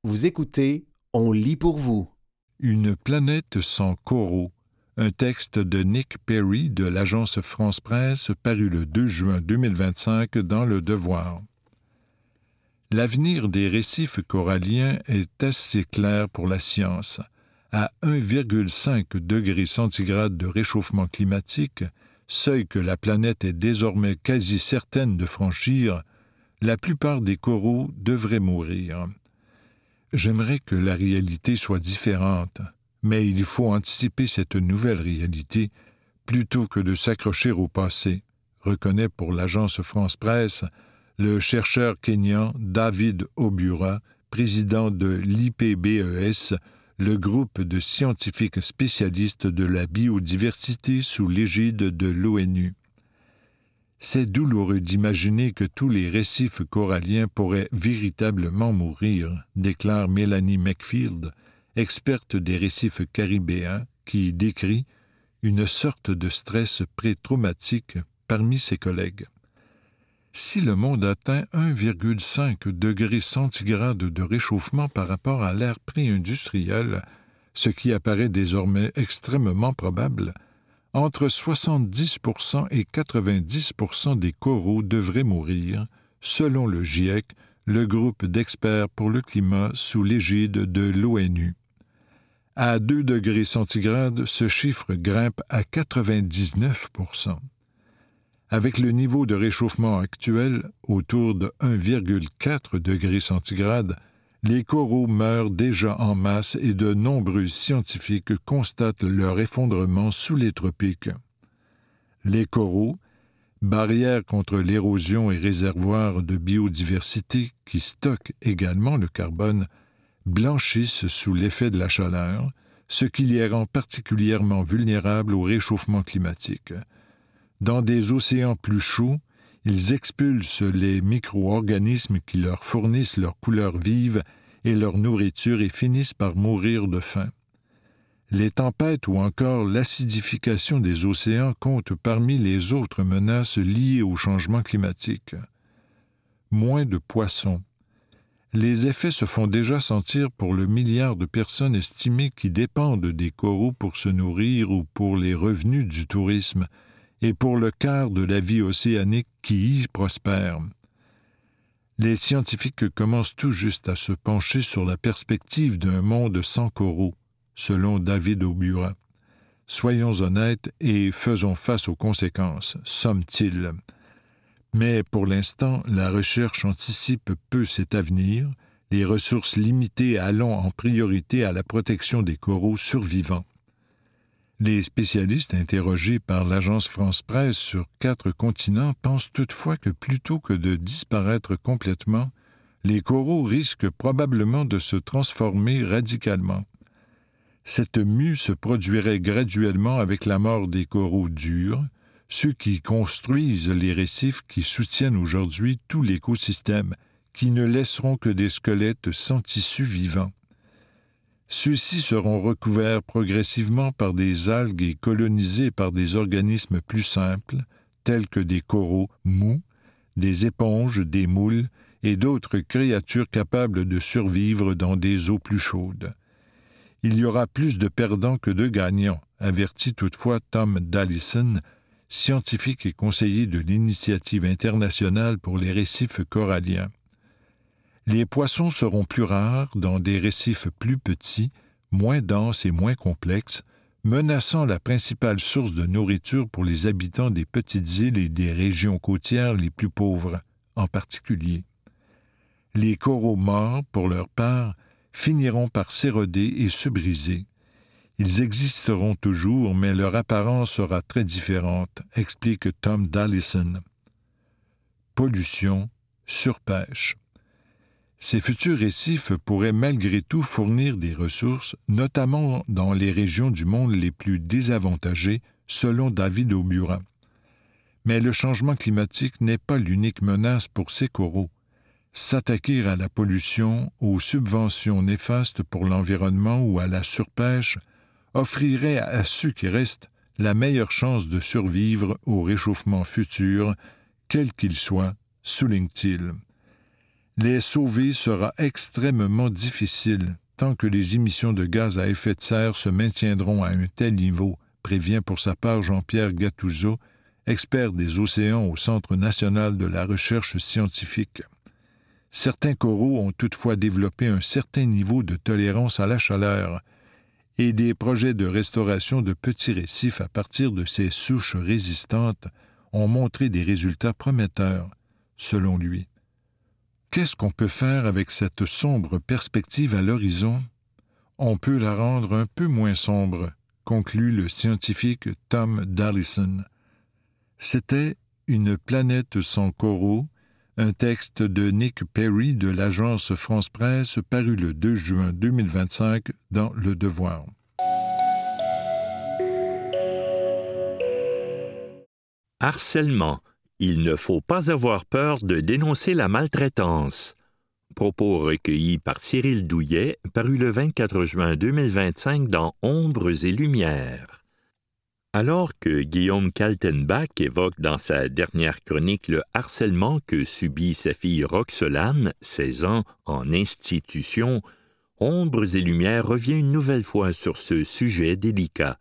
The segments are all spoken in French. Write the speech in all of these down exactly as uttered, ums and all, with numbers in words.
Vous écoutez On lit pour vous. Une planète sans coraux. Un texte de Nick Perry de l'agence France-Presse paru le deux juin deux mille vingt-cinq dans Le Devoir. L'avenir des récifs coralliens est assez clair pour la science. À un virgule cinq degré centigrade de réchauffement climatique, seuil que la planète est désormais quasi certaine de franchir, la plupart des coraux devraient mourir. J'aimerais que la réalité soit différente, mais il faut anticiper cette nouvelle réalité plutôt que de s'accrocher au passé, reconnaît pour l'agence France-Presse le chercheur kényan David Obura, président de l'I P B E S, le groupe de scientifiques spécialistes de la biodiversité sous l'égide de l'O N U. C'est douloureux d'imaginer que tous les récifs coralliens pourraient véritablement mourir, déclare Melanie McField, experte des récifs caribéens, qui décrit une sorte de stress pré-traumatique parmi ses collègues. Si le monde atteint un virgule cinq degré centigrade de réchauffement par rapport à l'ère pré-industrielle, ce qui apparaît désormais extrêmement probable, entre soixante-dix pour cent et quatre-vingt-dix pour cent des coraux devraient mourir, selon le GIEC, le groupe d'experts pour le climat sous l'égide de l'O N U. À deux degrés centigrades, ce chiffre grimpe à quatre-vingt-dix-neuf pour cent. Avec le niveau de réchauffement actuel, autour de un virgule quatre degré centigrade, les coraux meurent déjà en masse et de nombreux scientifiques constatent leur effondrement sous les tropiques. Les coraux, barrières contre l'érosion et réservoirs de biodiversité qui stockent également le carbone, blanchissent sous l'effet de la chaleur, ce qui les rend particulièrement vulnérables au réchauffement climatique. Dans des océans plus chauds, ils expulsent les micro-organismes qui leur fournissent leur couleur vive et leur nourriture et finissent par mourir de faim. Les tempêtes ou encore l'acidification des océans comptent parmi les autres menaces liées au changement climatique. Moins de poissons. Les effets se font déjà sentir pour le milliard de personnes estimées qui dépendent des coraux pour se nourrir ou pour les revenus du tourisme, et pour le quart de la vie océanique qui y prospère. Les scientifiques commencent tout juste à se pencher sur la perspective d'un monde sans coraux, selon David Obura. Soyons honnêtes et faisons face aux conséquences, somme-t-il. Mais pour l'instant, la recherche anticipe peu cet avenir, les ressources limitées allant en priorité à la protection des coraux survivants. Les spécialistes interrogés par l'agence France-Presse sur quatre continents pensent toutefois que plutôt que de disparaître complètement, les coraux risquent probablement de se transformer radicalement. Cette mue se produirait graduellement avec la mort des coraux durs, ceux qui construisent les récifs qui soutiennent aujourd'hui tout l'écosystème, qui ne laisseront que des squelettes sans tissu vivant. Ceux-ci seront recouverts progressivement par des algues et colonisés par des organismes plus simples, tels que des coraux mous, des éponges, des moules et d'autres créatures capables de survivre dans des eaux plus chaudes. Il y aura plus de perdants que de gagnants, avertit toutefois Tom Dallison, scientifique et conseiller de l'Initiative internationale pour les récifs coralliens. Les poissons seront plus rares dans des récifs plus petits, moins denses et moins complexes, menaçant la principale source de nourriture pour les habitants des petites îles et des régions côtières les plus pauvres, en particulier. Les coraux morts, pour leur part, finiront par s'éroder et se briser. Ils existeront toujours, mais leur apparence sera très différente, explique Tom Dallison. Pollution, surpêche. Ces futurs récifs pourraient malgré tout fournir des ressources, notamment dans les régions du monde les plus désavantagées, selon David Obura. Mais le changement climatique n'est pas l'unique menace pour ces coraux. S'attaquer à la pollution, aux subventions néfastes pour l'environnement ou à la surpêche offrirait à ceux qui restent la meilleure chance de survivre au réchauffement futur, quel qu'il soit, souligne-t-il. Les sauver sera extrêmement difficile tant que les émissions de gaz à effet de serre se maintiendront à un tel niveau, prévient pour sa part Jean-Pierre Gattuso, expert des océans au Centre national de la recherche scientifique. Certains coraux ont toutefois développé un certain niveau de tolérance à la chaleur, et des projets de restauration de petits récifs à partir de ces souches résistantes ont montré des résultats prometteurs, selon lui. Qu'est-ce qu'on peut faire avec cette sombre perspective à l'horizon? On peut la rendre un peu moins sombre, conclut le scientifique Tom Dallison. C'était Une planète sans coraux, un texte de Nick Perry de l'agence France-Presse paru le deux juin deux mille vingt-cinq dans Le Devoir. Harcèlement. Il ne faut pas avoir peur de dénoncer la maltraitance. Propos recueillis par Cyril Douillet, paru le vingt-quatre juin deux mille vingt-cinq dans Ombres et Lumières. Alors que Guillaume Kaltenbach évoque dans sa dernière chronique le harcèlement que subit sa fille Roxolane, seize ans, en institution, Ombres et Lumières revient une nouvelle fois sur ce sujet délicat.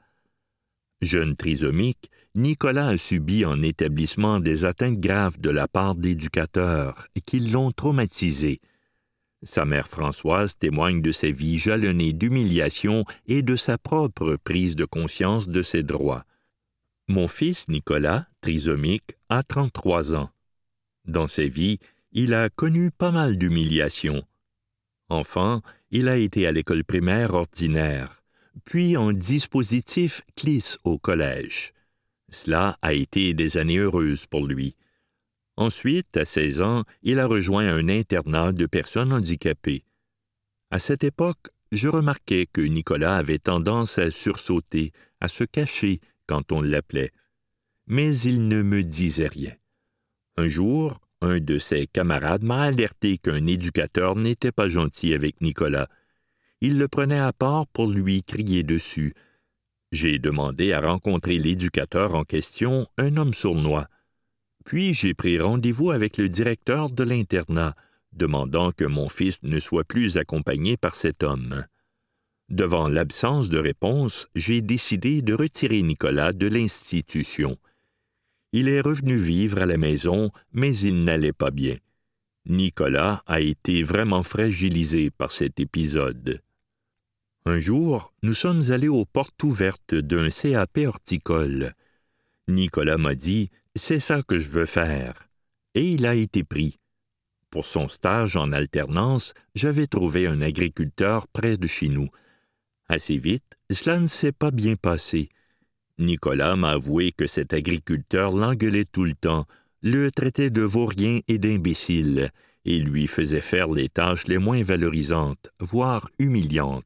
Jeune trisomique, Nicolas a subi en établissement des atteintes graves de la part d'éducateurs qui l'ont traumatisé. Sa mère Françoise témoigne de sa vie jalonnée d'humiliation et de sa propre prise de conscience de ses droits. Mon fils Nicolas, trisomique, a trente-trois ans. Dans sa vie, il a connu pas mal d'humiliations. Enfant, il a été à l'école primaire ordinaire, puis en dispositif C L I S au collège. Cela a été des années heureuses pour lui. Ensuite, à seize ans, il a rejoint un internat de personnes handicapées. À cette époque, je remarquais que Nicolas avait tendance à sursauter, à se cacher quand on l'appelait. Mais il ne me disait rien. Un jour, un de ses camarades m'a alerté qu'un éducateur n'était pas gentil avec Nicolas. Il le prenait à part pour lui crier dessus. J'ai demandé à rencontrer l'éducateur en question, un homme sournois. Puis j'ai pris rendez-vous avec le directeur de l'internat, demandant que mon fils ne soit plus accompagné par cet homme. Devant l'absence de réponse, j'ai décidé de retirer Nicolas de l'institution. Il est revenu vivre à la maison, mais il n'allait pas bien. Nicolas a été vraiment fragilisé par cet épisode. Un jour, nous sommes allés aux portes ouvertes d'un C A P horticole. Nicolas m'a dit « C'est ça que je veux faire » et il a été pris. Pour son stage en alternance, j'avais trouvé un agriculteur près de chez nous. Assez vite, cela ne s'est pas bien passé. Nicolas m'a avoué que cet agriculteur l'engueulait tout le temps, le traitait de vaurien et d'imbécile, et lui faisait faire les tâches les moins valorisantes, voire humiliantes.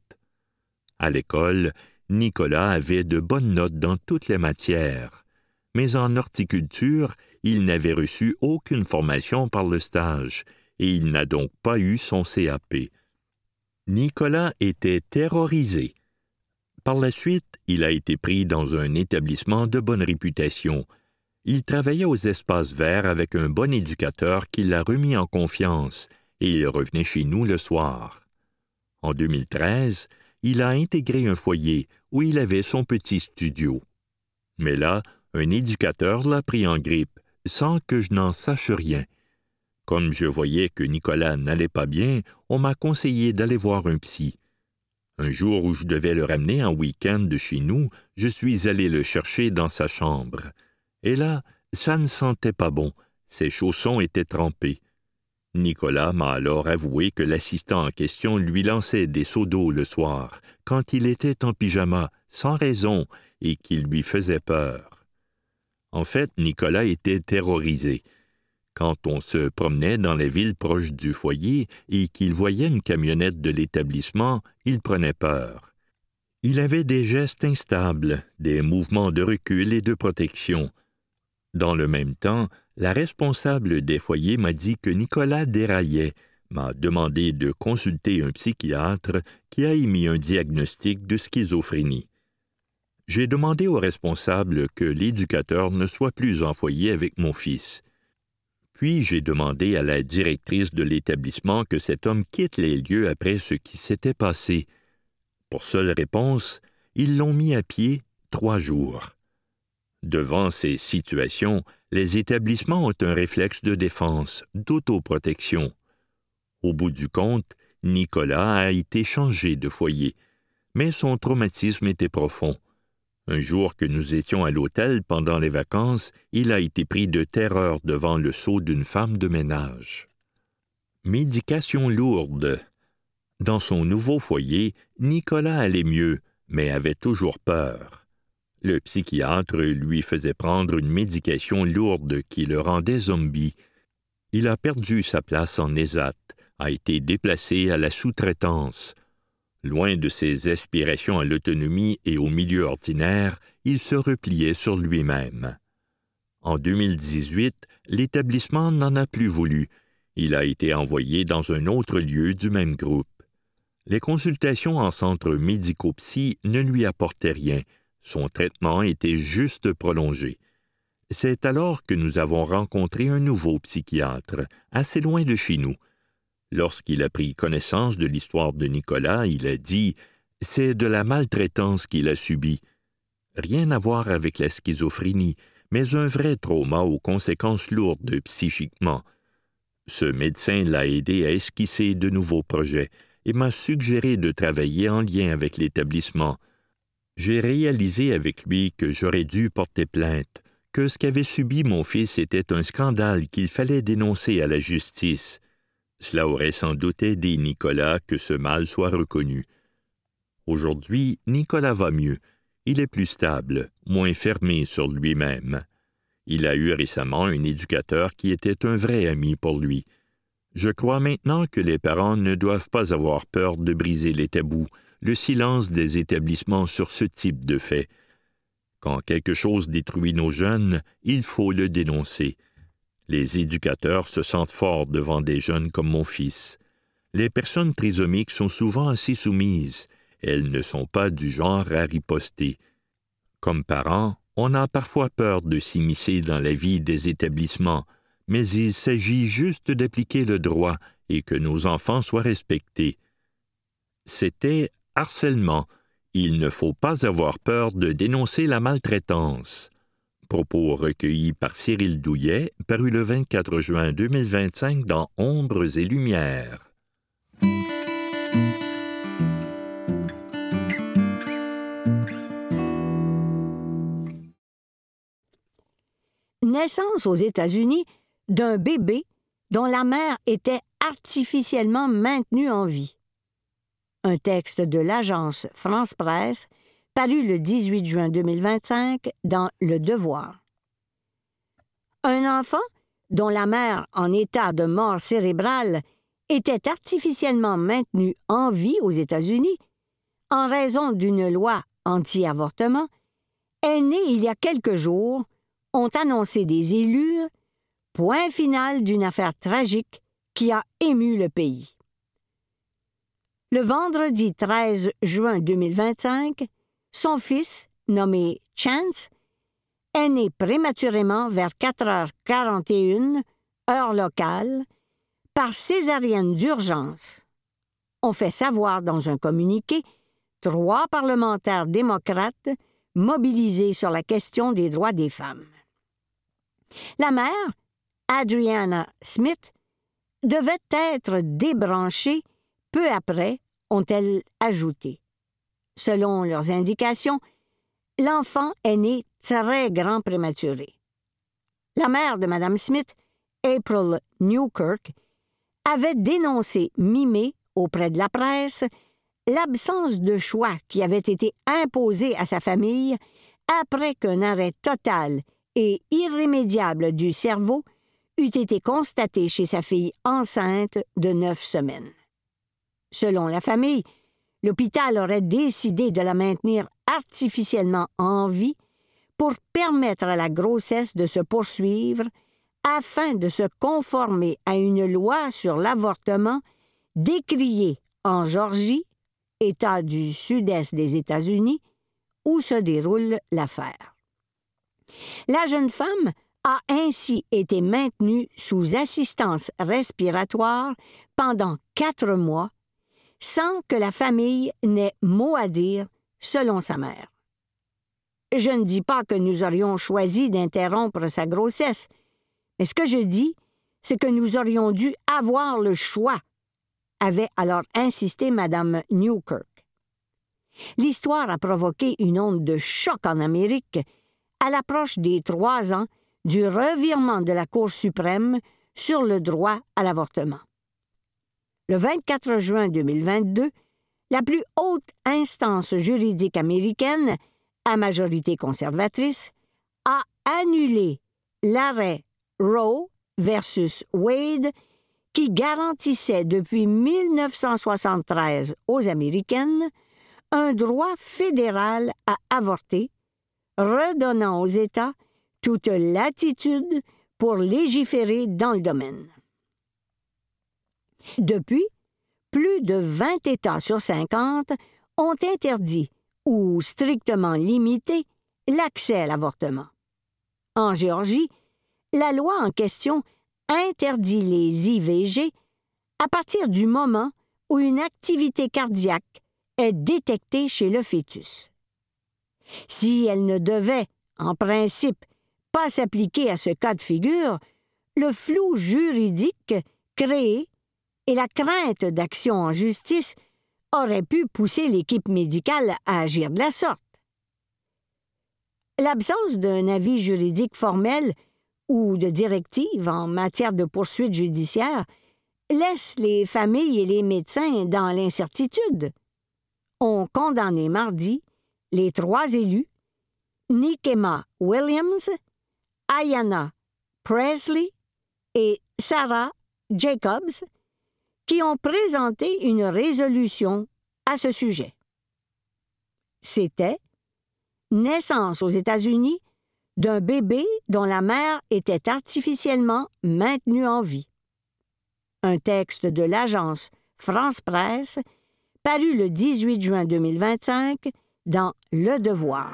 À l'école, Nicolas avait de bonnes notes dans toutes les matières, mais en horticulture, il n'avait reçu aucune formation par le stage, et il n'a donc pas eu son C A P. Nicolas était terrorisé. Par la suite, il a été pris dans un établissement de bonne réputation. Il travaillait aux espaces verts avec un bon éducateur qui l'a remis en confiance, et il revenait chez nous le soir. En deux mille treize, il a intégré un foyer où il avait son petit studio. Mais là, un éducateur l'a pris en grippe, sans que je n'en sache rien. Comme je voyais que Nicolas n'allait pas bien, on m'a conseillé d'aller voir un psy. Un jour où je devais le ramener en week-end de chez nous, je suis allé le chercher dans sa chambre. Et là, ça ne sentait pas bon, ses chaussons étaient trempés. Nicolas m'a alors avoué que l'assistant en question lui lançait des seaux d'eau le soir, quand il était en pyjama, sans raison, et qu'il lui faisait peur. En fait, Nicolas était terrorisé. Quand on se promenait dans les villes proches du foyer et qu'il voyait une camionnette de l'établissement, il prenait peur. Il avait des gestes instables, des mouvements de recul et de protection. Dans le même temps, la responsable des foyers m'a dit que Nicolas déraillait, m'a demandé de consulter un psychiatre qui a émis un diagnostic de schizophrénie. J'ai demandé au responsable que l'éducateur ne soit plus en foyer avec mon fils. Puis j'ai demandé à la directrice de l'établissement que cet homme quitte les lieux après ce qui s'était passé. Pour seule réponse, ils l'ont mis à pied trois jours. Devant ces situations, les établissements ont un réflexe de défense, d'autoprotection. Au bout du compte, Nicolas a été changé de foyer, mais son traumatisme était profond. Un jour que nous étions à l'hôtel pendant les vacances, il a été pris de terreur devant le sceau d'une femme de ménage. Médication lourde. Dans son nouveau foyer, Nicolas allait mieux, mais avait toujours peur. Le psychiatre lui faisait prendre une médication lourde qui le rendait zombie. Il a perdu sa place en ESAT, a été déplacé à la sous-traitance. Loin de ses aspirations à l'autonomie et au milieu ordinaire, il se repliait sur lui-même. En deux mille dix-huit, l'établissement n'en a plus voulu. Il a été envoyé dans un autre lieu du même groupe. Les consultations en centre médico-psy ne lui apportaient rien. Son traitement était juste prolongé. C'est alors que nous avons rencontré un nouveau psychiatre, assez loin de chez nous. Lorsqu'il a pris connaissance de l'histoire de Nicolas, il a dit « C'est de la maltraitance qu'il a subie. » Rien à voir avec la schizophrénie, mais un vrai trauma aux conséquences lourdes psychiquement. Ce médecin l'a aidé à esquisser de nouveaux projets et m'a suggéré de travailler en lien avec l'établissement. J'ai réalisé avec lui que j'aurais dû porter plainte, que ce qu'avait subi mon fils était un scandale qu'il fallait dénoncer à la justice. Cela aurait sans doute aidé Nicolas que ce mal soit reconnu. Aujourd'hui, Nicolas va mieux. Il est plus stable, moins fermé sur lui-même. Il a eu récemment un éducateur qui était un vrai ami pour lui. Je crois maintenant que les parents ne doivent pas avoir peur de briser les tabous, le silence des établissements sur ce type de fait. Quand quelque chose détruit nos jeunes, il faut le dénoncer. Les éducateurs se sentent forts devant des jeunes comme mon fils. Les personnes trisomiques sont souvent assez soumises. Elles ne sont pas du genre à riposter. Comme parents, on a parfois peur de s'immiscer dans la vie des établissements, mais il s'agit juste d'appliquer le droit et que nos enfants soient respectés. C'était harcèlement. Il ne faut pas avoir peur de dénoncer la maltraitance. Propos recueillis par Cyril Douillet, paru le vingt-quatre juin deux mille vingt-cinq dans Ombres et Lumières. Naissance aux États-Unis d'un bébé dont la mère était artificiellement maintenue en vie. Un texte de l'agence France Presse paru le dix-huit juin deux mille vingt-cinq dans Le Devoir. Un enfant dont la mère en état de mort cérébrale était artificiellement maintenue en vie aux États-Unis en raison d'une loi anti-avortement est né il y a quelques jours, ont annoncé des élus, point final d'une affaire tragique qui a ému le pays. Le vendredi treize juin deux mille vingt-cinq, son fils, nommé Chance, est né prématurément vers quatre heures quarante et une, heure locale, par césarienne d'urgence. On fait savoir dans un communiqué trois parlementaires démocrates mobilisés sur la question des droits des femmes. La mère, Adriana Smith, devait être débranchée peu après, ont-elles ajouté. Selon leurs indications, l'enfant est né très grand prématuré. La mère de Mme Smith, April Newkirk, avait dénoncé mi-mai auprès de la presse l'absence de choix qui avait été imposé à sa famille après qu'un arrêt total et irrémédiable du cerveau eût été constaté chez sa fille enceinte de neuf semaines. Selon la famille, l'hôpital aurait décidé de la maintenir artificiellement en vie pour permettre à la grossesse de se poursuivre afin de se conformer à une loi sur l'avortement décriée en Géorgie, État du sud-est des États-Unis, où se déroule l'affaire. La jeune femme a ainsi été maintenu sous assistance respiratoire pendant quatre mois, sans que la famille n'ait mot à dire, selon sa mère. Je ne dis pas que nous aurions choisi d'interrompre sa grossesse, mais ce que je dis, c'est que nous aurions dû avoir le choix, avait alors insisté Mme Newkirk. L'histoire a provoqué une onde de choc en Amérique à l'approche des trois ans du revirement de la Cour suprême sur le droit à l'avortement. Le vingt-quatre juin deux mille vingt-deux, la plus haute instance juridique américaine, à majorité conservatrice, a annulé l'arrêt Roe versus Wade qui garantissait depuis mille neuf cent soixante-treize aux Américaines un droit fédéral à avorter, redonnant aux États toute latitude pour légiférer dans le domaine. Depuis, plus de vingt États sur cinquante ont interdit ou strictement limité l'accès à l'avortement. En Géorgie, la loi en question interdit les I V G à partir du moment où une activité cardiaque est détectée chez le fœtus. Si elle ne devait, en principe, pas s'appliquer à ce cas de figure, le flou juridique créé et la crainte d'action en justice auraient pu pousser l'équipe médicale à agir de la sorte. L'absence d'un avis juridique formel ou de directive en matière de poursuite judiciaire laisse les familles et les médecins dans l'incertitude. On condamné mardi les trois élus, Nikema Williams, Ayanna Presley et Sarah Jacobs, qui ont présenté une résolution à ce sujet. C'était naissance aux États-Unis d'un bébé dont la mère était artificiellement maintenue en vie. Un texte de l'agence France Presse paru le dix-huit juin deux mille vingt-cinq dans Le Devoir.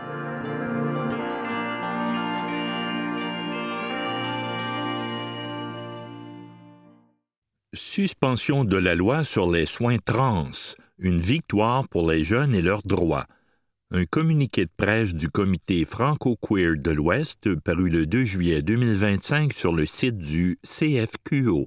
Suspension de la loi sur les soins trans, une victoire pour les jeunes et leurs droits. Un communiqué de presse du Comité franco-queer de l'Ouest paru le deux juillet deux mille vingt-cinq sur le site du C F Q O.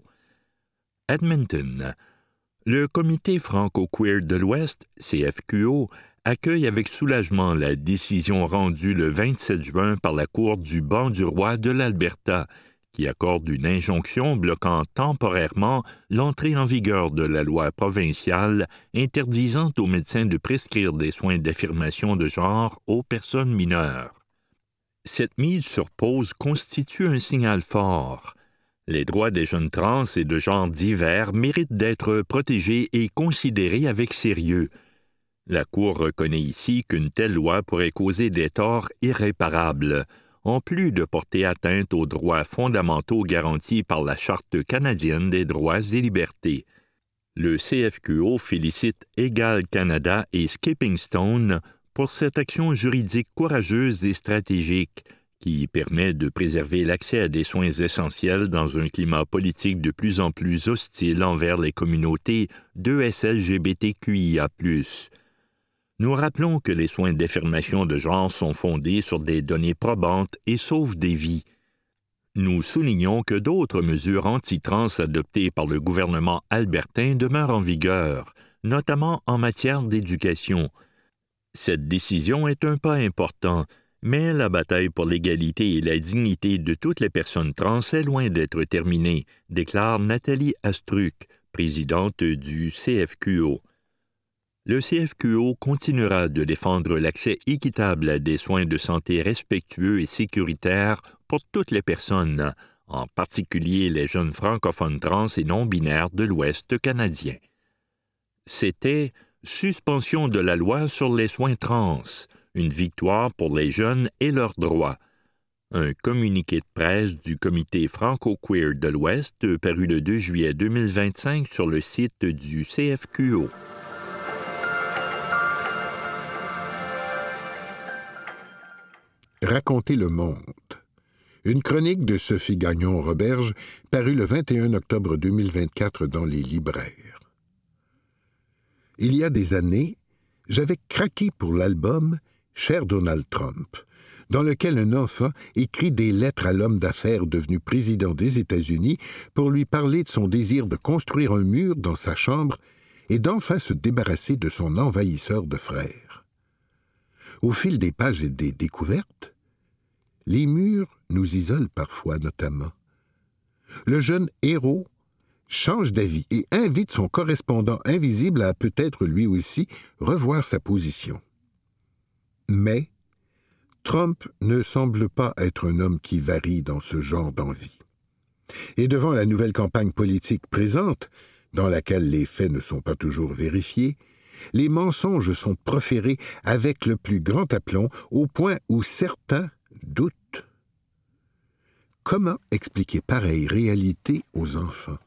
Edmonton. Le Comité franco-queer de l'Ouest, C F Q O, accueille avec soulagement la décision rendue le vingt-sept juin par la Cour du banc du roi de l'Alberta, qui accorde une injonction bloquant temporairement l'entrée en vigueur de la loi provinciale interdisant aux médecins de prescrire des soins d'affirmation de genre aux personnes mineures. Cette mise sur pause constitue un signal fort. Les droits des jeunes trans et de genres divers méritent d'être protégés et considérés avec sérieux. La Cour reconnaît ici qu'une telle loi pourrait causer des torts irréparables, en plus de porter atteinte aux droits fondamentaux garantis par la Charte canadienne des droits et libertés. Le C F Q O félicite Égal Canada et Skipping Stone pour cette action juridique courageuse et stratégique qui permet de préserver l'accès à des soins essentiels dans un climat politique de plus en plus hostile envers les communautés de S L G B T Q I A plus. Nous rappelons que les soins d'affirmation de genre sont fondés sur des données probantes et sauvent des vies. Nous soulignons que d'autres mesures anti-trans adoptées par le gouvernement albertain demeurent en vigueur, notamment en matière d'éducation. Cette décision est un pas important, mais la bataille pour l'égalité et la dignité de toutes les personnes trans est loin d'être terminée, déclare Nathalie Astruc, présidente du C F Q O. Le C F Q O continuera de défendre l'accès équitable à des soins de santé respectueux et sécuritaires pour toutes les personnes, en particulier les jeunes francophones trans et non-binaires de l'Ouest canadien. C'était suspension de la loi sur les soins trans, une victoire pour les jeunes et leurs droits. Un communiqué de presse du Comité franco-queer de l'Ouest paru le deux juillet deux mille vingt-cinq sur le site du C F Q O. Raconter le monde. Une chronique de Sophie Gagnon-Roberge parue le vingt et un octobre deux mille vingt-quatre dans les libraires. Il y a des années, j'avais craqué pour l'album « Cher Donald Trump », dans lequel un enfant écrit des lettres à l'homme d'affaires devenu président des États-Unis pour lui parler de son désir de construire un mur dans sa chambre et d'enfin se débarrasser de son envahisseur de frères. Au fil des pages et des découvertes, les murs nous isolent parfois notamment. Le jeune héros change d'avis et invite son correspondant invisible à peut-être lui aussi revoir sa position. Mais Trump ne semble pas être un homme qui varie dans ce genre d'envie. Et devant la nouvelle campagne politique présente, dans laquelle les faits ne sont pas toujours vérifiés, les mensonges sont proférés avec le plus grand aplomb au point où certains doutent. Comment expliquer pareille réalité aux enfants?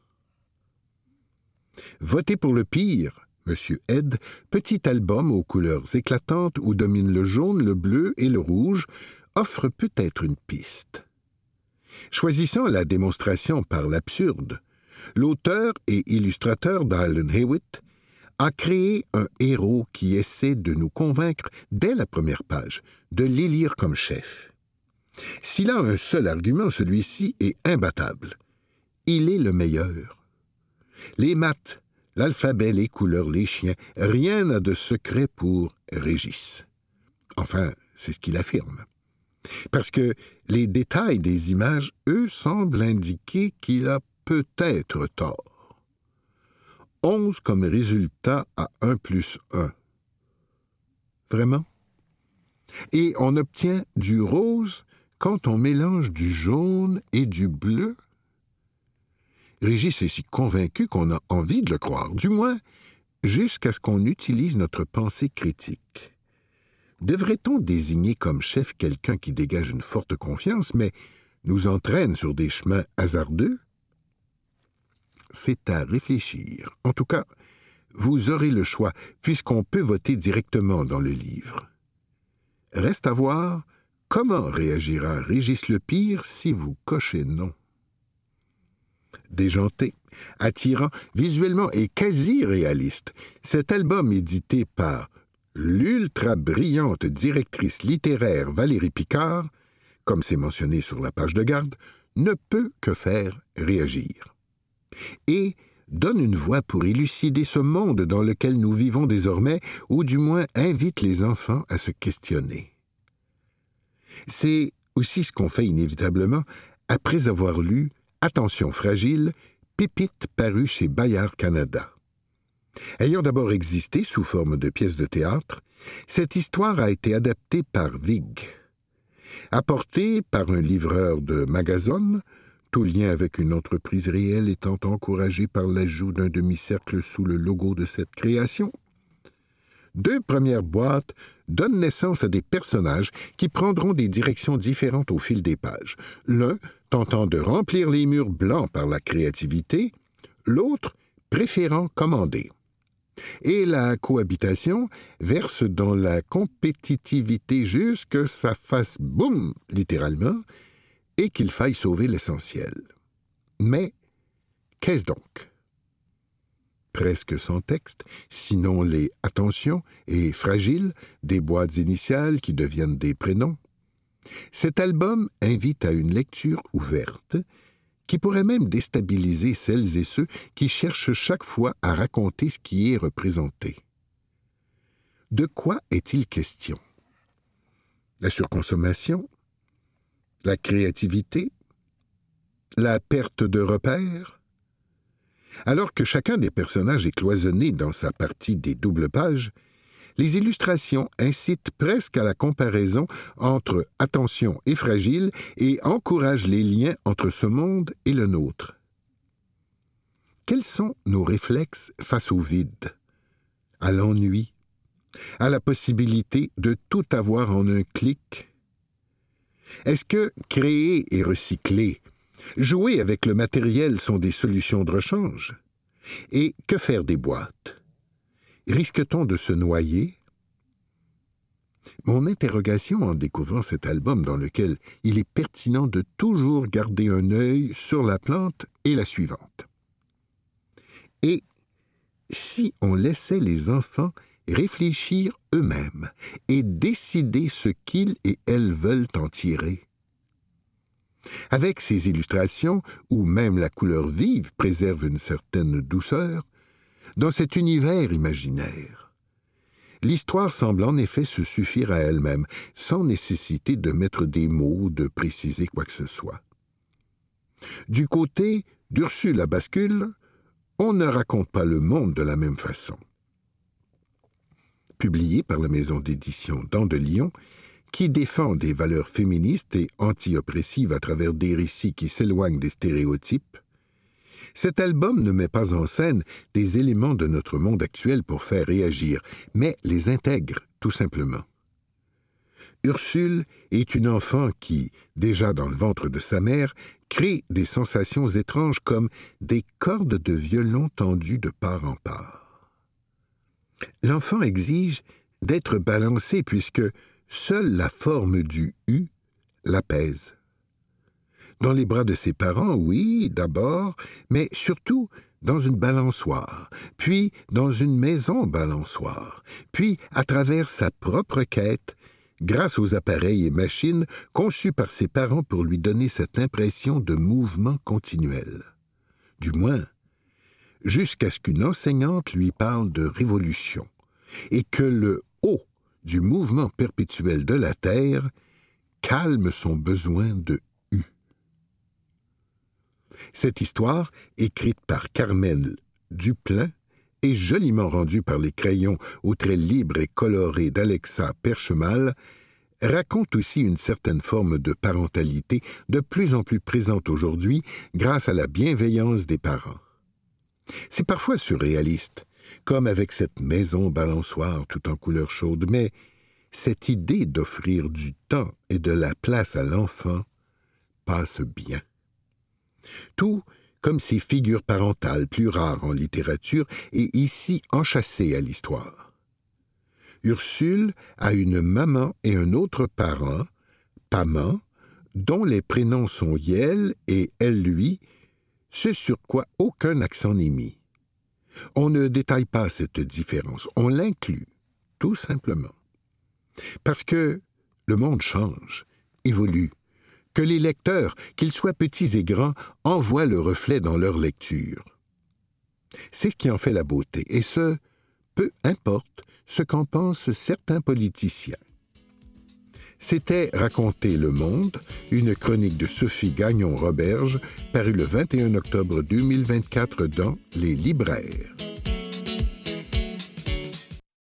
Voter pour le pire, Monsieur Ed, petit album aux couleurs éclatantes où dominent le jaune, le bleu et le rouge, offre peut-être une piste. Choisissant la démonstration par l'absurde, l'auteur et illustrateur d'Alan Hewitt a créé un héros qui essaie de nous convaincre, dès la première page, de l'élire comme chef. S'il a un seul argument, celui-ci est imbattable. Il est le meilleur. Les maths, l'alphabet, les couleurs, les chiens, rien n'a de secret pour Régis. Enfin, c'est ce qu'il affirme. Parce que les détails des images, eux, semblent indiquer qu'il a peut-être tort. onze comme résultat à un plus un. Vraiment? Et on obtient du rose quand on mélange du jaune et du bleu? Régis est si convaincu qu'on a envie de le croire, du moins jusqu'à ce qu'on utilise notre pensée critique. Devrait-on désigner comme chef quelqu'un qui dégage une forte confiance, mais nous entraîne sur des chemins hasardeux? C'est à réfléchir. En tout cas, vous aurez le choix, puisqu'on peut voter directement dans le livre. Reste à voir comment réagira Régis Lepire si vous cochez non. Déjanté, attirant, visuellement et quasi réaliste, cet album édité par l'ultra-brillante directrice littéraire Valérie Picard, comme c'est mentionné sur la page de garde, ne peut que faire réagir. Et donne une voix pour élucider ce monde dans lequel nous vivons désormais, ou du moins invite les enfants à se questionner. C'est aussi ce qu'on fait inévitablement après avoir lu Attention fragile, pépite parue chez Bayard Canada. Ayant d'abord existé sous forme de pièce de théâtre, cette histoire a été adaptée par Vig. Apportée par un livreur de Magazone, tout lien avec une entreprise réelle étant encouragé par l'ajout d'un demi-cercle sous le logo de cette création, deux premières boîtes donnent naissance à des personnages qui prendront des directions différentes au fil des pages. L'un tentant de remplir les murs blancs par la créativité, l'autre préférant commander. Et la cohabitation verse dans la compétitivité jusque ça fasse boum, littéralement, et qu'il faille sauver l'essentiel. Mais qu'est-ce donc? Presque sans texte, sinon les « attention » et « fragile » des boîtes initiales qui deviennent des prénoms. Cet album invite à une lecture ouverte qui pourrait même déstabiliser celles et ceux qui cherchent chaque fois à raconter ce qui est représenté. De quoi est-il question? La surconsommation? La créativité? La perte de repères? Alors que chacun des personnages est cloisonné dans sa partie des doubles pages, les illustrations incitent presque à la comparaison entre attention et fragile et encouragent les liens entre ce monde et le nôtre. Quels sont nos réflexes face au vide, à l'ennui, à la possibilité de tout avoir en un clic? Est-ce que créer et recycler, jouer avec le matériel sont des solutions de rechange? Et que faire des boîtes? Risque-t-on de se noyer? Mon interrogation en découvrant cet album dans lequel il est pertinent de toujours garder un œil sur la plante est la suivante. Et si on laissait les enfants réfléchir eux-mêmes et décider ce qu'ils et elles veulent en tirer? Avec ces illustrations, où même la couleur vive préserve une certaine douceur, dans cet univers imaginaire, l'histoire semble en effet se suffire à elle-même, sans nécessité de mettre des mots, de préciser quoi que ce soit. Du côté d'Ursule à bascule, on ne raconte pas le monde de la même façon. Publié par la maison d'édition Dandelion, qui défend des valeurs féministes et anti-oppressives à travers des récits qui s'éloignent des stéréotypes, cet album ne met pas en scène des éléments de notre monde actuel pour faire réagir, mais les intègre tout simplement. Ursule est une enfant qui, déjà dans le ventre de sa mère, crée des sensations étranges comme des cordes de violon tendues de part en part. L'enfant exige d'être balancé puisque seule la forme du « U » l'apaise. Dans les bras de ses parents, oui, d'abord, mais surtout dans une balançoire, puis dans une maison balançoire, puis à travers sa propre quête, grâce aux appareils et machines conçus par ses parents pour lui donner cette impression de mouvement continuel. Du moins, jusqu'à ce qu'une enseignante lui parle de révolution, et que le « O » du mouvement perpétuel de la Terre calme son besoin de U. Cette histoire, écrite par Carmen Duplain, et joliment rendue par les crayons aux traits libres et colorés d'Alexa Perchemal, raconte aussi une certaine forme de parentalité de plus en plus présente aujourd'hui grâce à la bienveillance des parents. C'est parfois surréaliste, comme avec cette maison balançoire tout en couleur chaude, mais cette idée d'offrir du temps et de la place à l'enfant passe bien. Tout comme ces figures parentales plus rares en littérature et ici enchâssées à l'histoire. Ursule a une maman et un autre parent, Paman, dont les prénoms sont Yel et elle-lui, ce sur quoi aucun accent n'est mis. On ne détaille pas cette différence, on l'inclut, tout simplement. Parce que le monde change, évolue, que les lecteurs, qu'ils soient petits et grands, envoient le reflet dans leur lecture. C'est ce qui en fait la beauté, et ce, peu importe ce qu'en pensent certains politiciens. C'était Raconter le monde, une chronique de Sophie Gagnon-Roberge, parue le vingt et un octobre deux mille vingt-quatre dans Les Libraires.